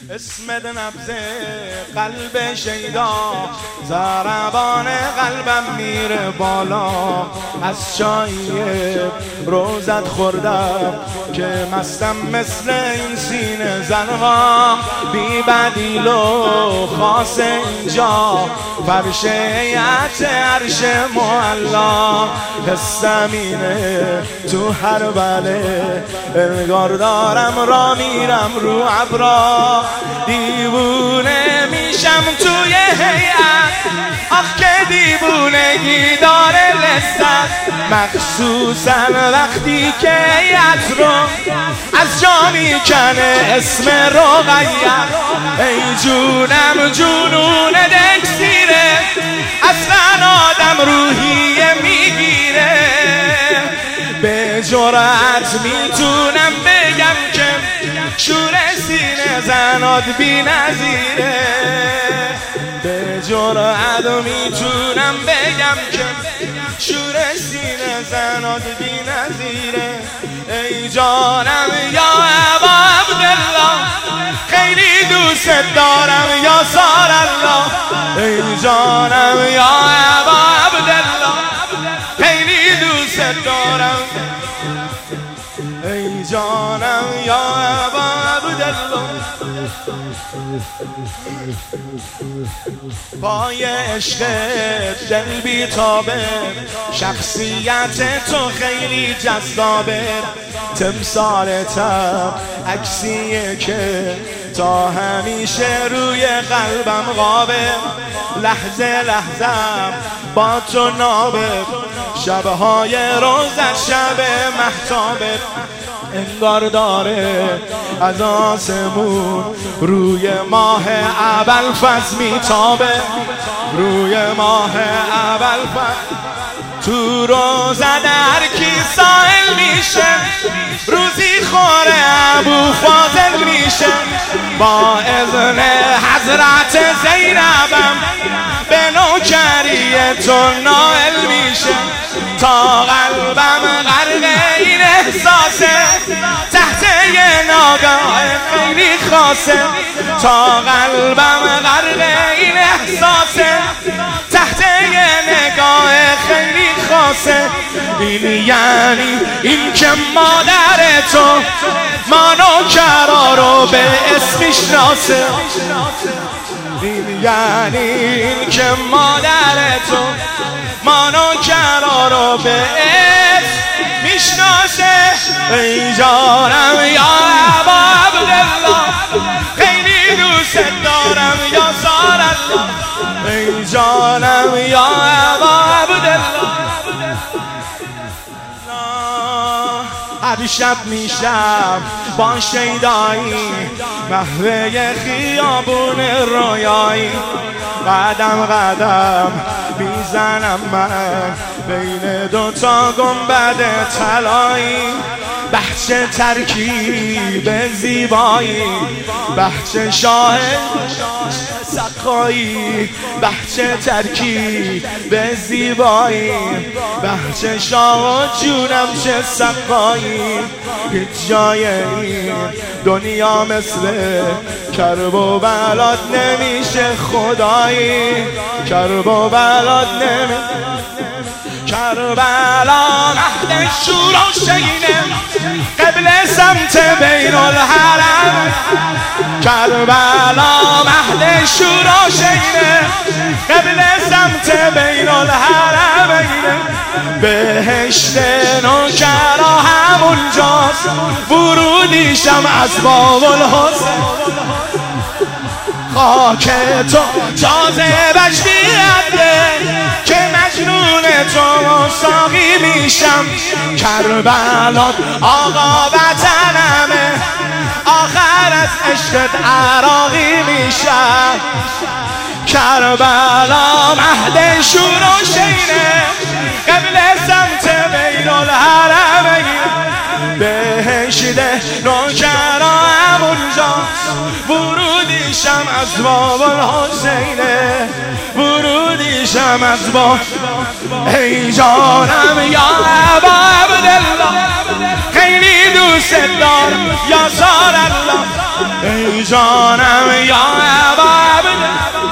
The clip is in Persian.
اسمت نبض قلب شیدا، ضربان قلبم میره بالا. از چایی روزت خوردم که مستم مثل این سینه زنها. بی بدیل و خاص اینجا فرش هیئت عرش معلا. حسم اینه تو هر بله انگار دارم را میرم رو ابرا. دیوونه میشم توی هیئت، آخ که دیوونگی داره لذت. مخصوصا وقتی که هیئت رو از جا میکنه اسم رقیه. ای جونم جنون دکسیره، اصلا آدم روحیه میگیره. به جرأت میتونم بگم که شور سینه زنات بی نظیره. به جرأت میتونم بگم که شور سینه زنات بی نظیره. ای جانم یا ابا عبدالله، خیلی دوست دارم یا سار الله. ای جانم یا ابا عبدالله، خیلی دوست دارم. ای جانم یا ابا عبدالله. پای عشق دل بیتابه، شخصیت تو خیلی جذابه. تمثالتم عکسیه که تا همیشه روی قلبم غابه. لحظه لحظم با تو نابه، شبهای روزت شب مهتابه. انگار داره از آسمون روی ماه ابوالفضل میتابه. روی ماه ابوالفضل تو روزه در کی سائل میشه، روزی خوره ابو فاضل میشه. با اذن حضرت زینبم به نوکری تو نائل میشه. تا قلبم غرق این احساسه، تحت یه ناگاه خیلی خاصه. تا قلبم غرق این احساسه، تحت یه نگاه خیلی خاصه. این یعنی این که مادر تو ما نوکرا رو به اسم میشناسه. این یعنی این که مادر تو ما نوکرا رو به اسم میشناسه. ای جانم یا ابا عبدالله، خیلی دوست دارم یا سار الله. ای جانم یا ابا عبدالله. هر شب میشم با شیدایی محوه خیابون رویایی. قدم قدم میزنم من بین دوتا گنبد طلایی. بحث ترکیب زیبایی، بحث شاه سقایی. بحث ترکیب زیبایی، بحث شاه جونم چه سقایی. هیچ جای این دنیا مثل کرب و بلاد نمیشه خدایی. کرب و بلاد نمیشه. کربلا مهد شورا شینه، قبل سمت بین الحرم. کربلا مهد شورا شینه، قبل سمت بین الحرمین. بهشت نوکرا همونجاست، ورودیشم از باب الحسن. خاک تو جاذبش بیاده که مجنون تو ساقی میشم. کربلات آقا وطنمه، آخر از عشقت عراقی میشم. کربلا مهد شور و شینه، قبل سمت بین الحرمین. بهشت نوکرا همونجاست، ورودیشم از باب الحسینه، ورودیشم از باب. ای جانم یا ابا عبدالله، خیلی دوست دارم یا زار الله. ای جانم یا ابا عبدالله.